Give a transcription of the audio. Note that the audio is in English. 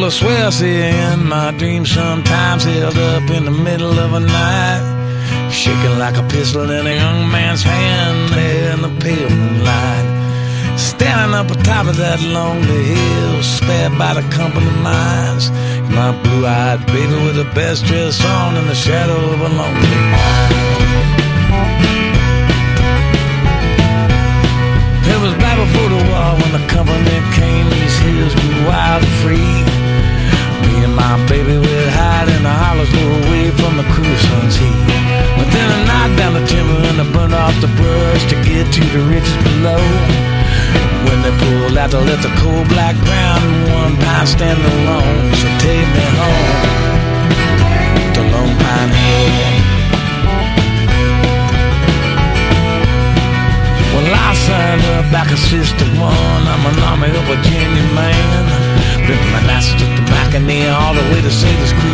full of swell, see, in my dreams sometimes held up in the middle of a night, shaking like a pistol in a young man's hand there in the pale moonlight. Standing up atop of that lonely hill, spared by the company mines, my blue-eyed baby with the best dress on in the shadow of a lonely night. It was back before the war when the company came. These hills grew wild and free. Me and my baby would hide in the hollows, go away from the cruel sun's heat. But then I knocked down the timber and I burned off the brush to get to the ridges below. When they pulled out to let the cold black ground and one pine stand alone. So take me home to Lone Pine Hill. Well, I signed up back in '61. I'm an Army of Virginia man. Ripped my Manassas to the Mackinac all the way to Sailor's Creek.